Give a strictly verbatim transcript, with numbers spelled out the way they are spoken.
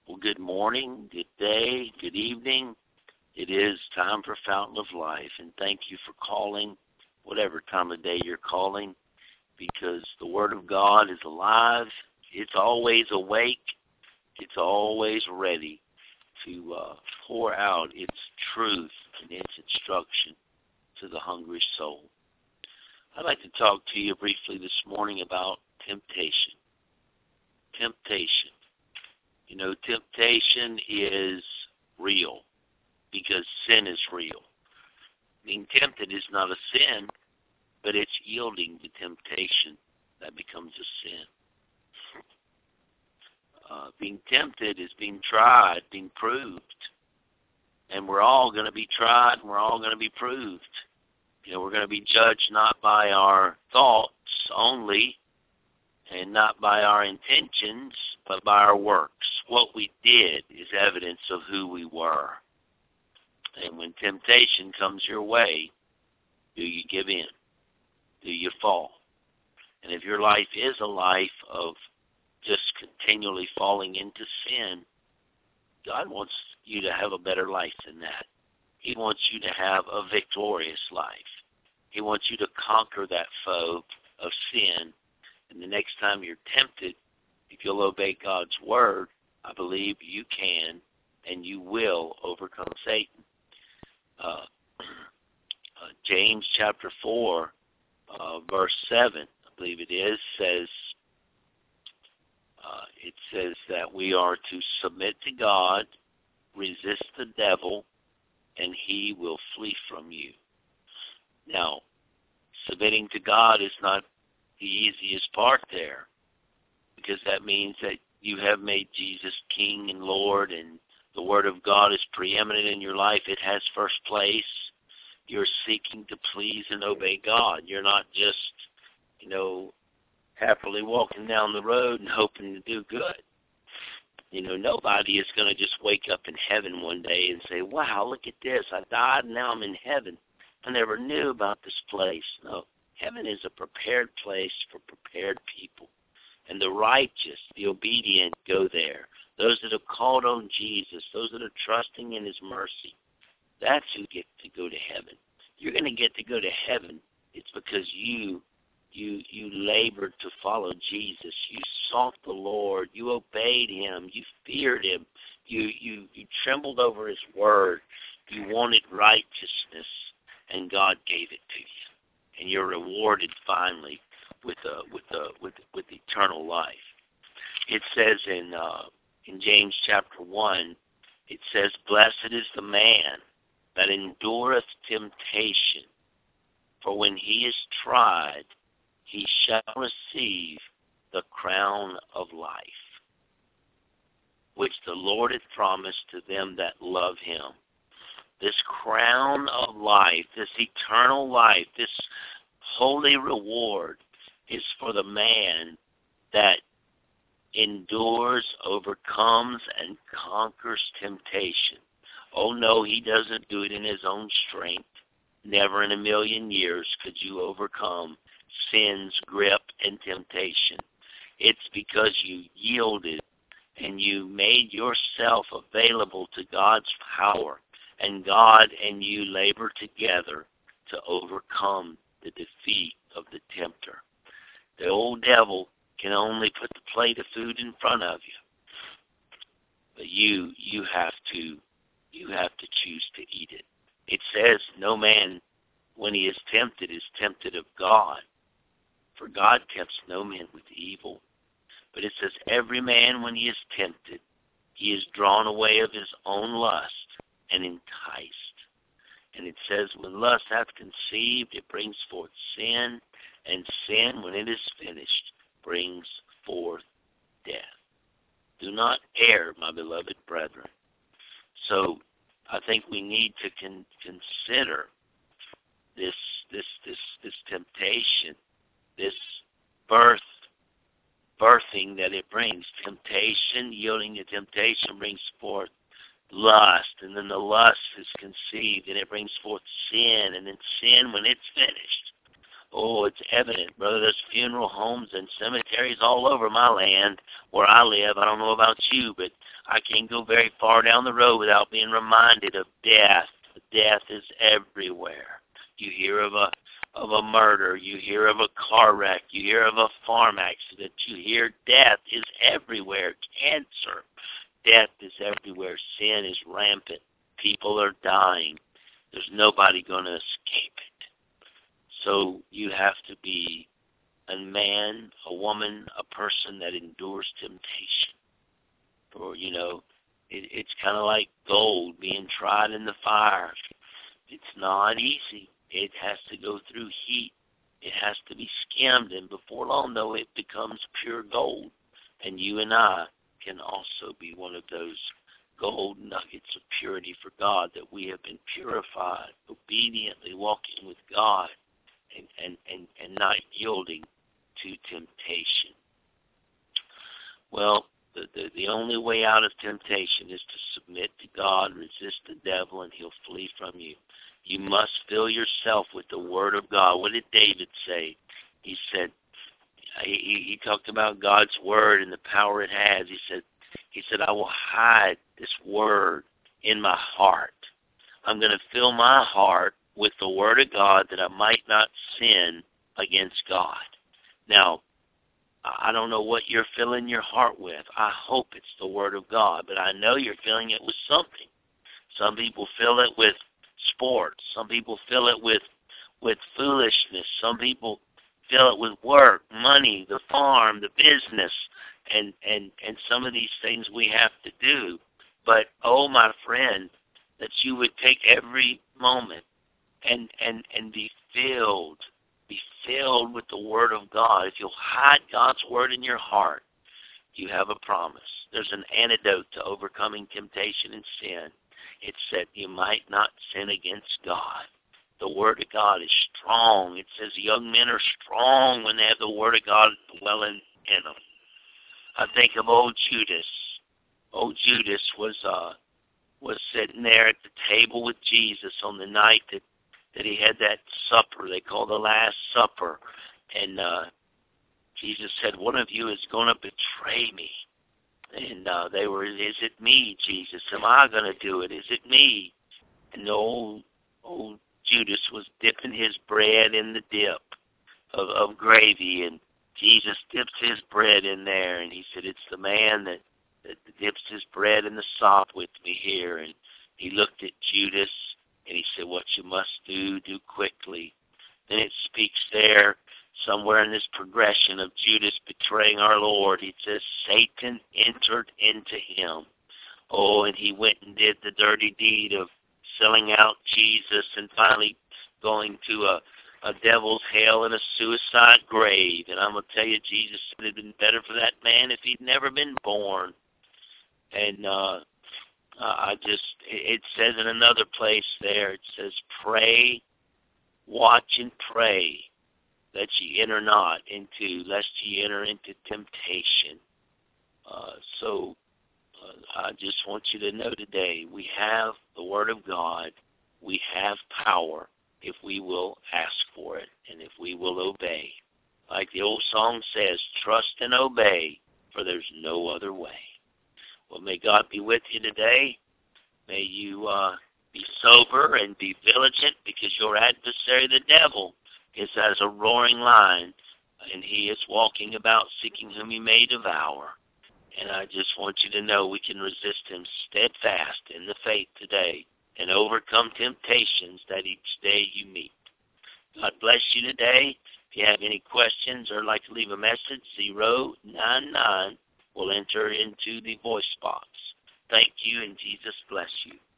Well, good morning, good day, good evening. It is time for Fountain of Life, and thank you for calling, whatever time of day you're calling, because the Word of God is alive. It's always awake. It's always ready to uh, pour out its truth and its instruction to the hungry soul. I'd like to talk to you briefly this morning about temptation. Temptation. You know, temptation is real because sin is real. Being tempted is not a sin, but it's yielding to temptation that becomes a sin. Uh, being tempted is being tried, being proved. And we're all going to be tried and we're all going to be proved. You know, we're going to be judged not by our thoughts only and not by our intentions, but by our works. What we did is evidence of who we were. And when temptation comes your way, do you give in? Do you fall? And if your life is a life of just continually falling into sin, God wants you to have a better life than that. He wants you to have a victorious life. He wants you to conquer that foe of sin. And the next time you're tempted, if you'll obey God's word, I believe you can and you will overcome Satan. Uh, uh, James chapter four, uh, verse seven, I believe it is, says, uh, it says that we are to submit to God, resist the devil, and he will flee from you. Now, submitting to God is not the easiest part there, because that means that you have made Jesus King and Lord, and the Word of God is preeminent in your life. It has first place. You're seeking to please and obey God. You're not just, you know, happily walking down the road and hoping to do good. You know, nobody is going to just wake up in heaven one day and say, wow, look at this. I died and now I'm in heaven. I never knew about this place. No, heaven is a prepared place for prepared people. And the righteous, the obedient go there. Those that have called on Jesus, those that are trusting in his mercy, that's who get to go to heaven. You're going to get to go to heaven. It's because you you you labored to follow Jesus. You sought the Lord. You obeyed him. You feared him. You, you, you trembled over his word. You wanted righteousness, and God gave it to you. And you're rewarded finally with uh, with uh, with with eternal life. It says in uh, in James chapter one, it says, "Blessed is the man that endureth temptation, for when he is tried, he shall receive the crown of life, which the Lord hath promised to them that love him." This crown of life, this eternal life, this holy reward is for the man that endures, overcomes, and conquers temptation. Oh, no, he doesn't do it in his own strength. Never in a million years could you overcome sin's grip and temptation. It's because you yielded and you made yourself available to God's power, and God and you labor together to overcome the defeat of the tempter. The old devil can only put the plate of food in front of you, but you you have to you have to choose to eat it. It says no man, when he is tempted, is tempted of God, for God tempts no man with evil. But it says every man, when he is tempted, he is drawn away of his own lust and enticed. And it says when lust hath conceived, it brings forth sin, and sin, when it is finished, brings forth death. Do not err, my beloved brethren. So I think we need to con- consider this this this this temptation, this birth birthing that it brings. Temptation, yielding to temptation brings forth lust, and then the lust is conceived, and it brings forth sin, and then sin, when it's finished, Oh, it's evident, brother. There's funeral homes and cemeteries all over my land where I live. I don't know about you, but I can't go very far down the road without being reminded of death. Death is everywhere. You hear of a of a murder. You hear of a car wreck. You hear of a farm accident. You hear death is everywhere. Cancer. Death is everywhere. Sin is rampant. People are dying. There's nobody going to escape it. So you have to be a man, a woman, a person that endures temptation. Or, you know, it, it's kind of like gold being tried in the fire. It's not easy. It has to go through heat. It has to be skimmed, and before long, though, it becomes pure gold. And you and I can also be one of those gold nuggets of purity for God, that we have been purified, obediently walking with God, and, and, and, and not yielding to temptation. Well, the, the, the only way out of temptation is to submit to God, resist the devil, and he'll flee from you. You must fill yourself with the Word of God. What did David say? He said, he, he talked about God's Word and the power it has. He said, he said, I will hide this Word in my heart. I'm going to fill my heart with the Word of God that I might not sin against God. Now, I don't know what you're filling your heart with. I hope it's the Word of God, but I know you're filling it with something. Some people fill it with sports. Some people fill it with with foolishness. Some people fill it with work, money, the farm, the business, and, and, and some of these things we have to do. But, oh, my friend, that you would take every moment and, and, and be filled, be filled with the Word of God. If you'll hide God's Word in your heart, you have a promise. There's an antidote to overcoming temptation and sin. It's that you might not sin against God. The Word of God is strong. It says young men are strong when they have the Word of God dwelling in them. I think of old Judas. Old Judas was uh, was sitting there at the table with Jesus on the night that, that he had that supper they call the Last Supper. And uh, Jesus said, one of you is going to betray me. And uh, they were, is it me, Jesus? Am I going to do it? Is it me? And the old, old Judas was dipping his bread in the dip of, of gravy, and Jesus dips his bread in there, and he said, it's the man that, that dips his bread in the sop with me here. And he looked at Judas, and he said, what you must do, do quickly. Then it speaks there, somewhere in this progression of Judas betraying our Lord, it says Satan entered into him. Oh, and he went and did the dirty deed of selling out Jesus and finally going to a, a devil's hell and a suicide grave. And I'm going to tell you, Jesus would have been better for that man if he'd never been born. And uh, I just, it says in another place there, it says, pray, watch and pray, that ye enter not into, lest ye enter into temptation. Uh, so uh, I just want you to know today, we have the Word of God. We have power if we will ask for it and if we will obey. Like the old song says, trust and obey, for there's no other way. Well, may God be with you today. May you uh, be sober and be vigilant, because your adversary, the devil, is as a roaring lion, and he is walking about seeking whom he may devour. And I just want you to know we can resist him steadfast in the faith today and overcome temptations that each day you meet. God bless you today. If you have any questions or like to leave a message, zero nine nine will enter into the voice box. Thank you, and Jesus bless you.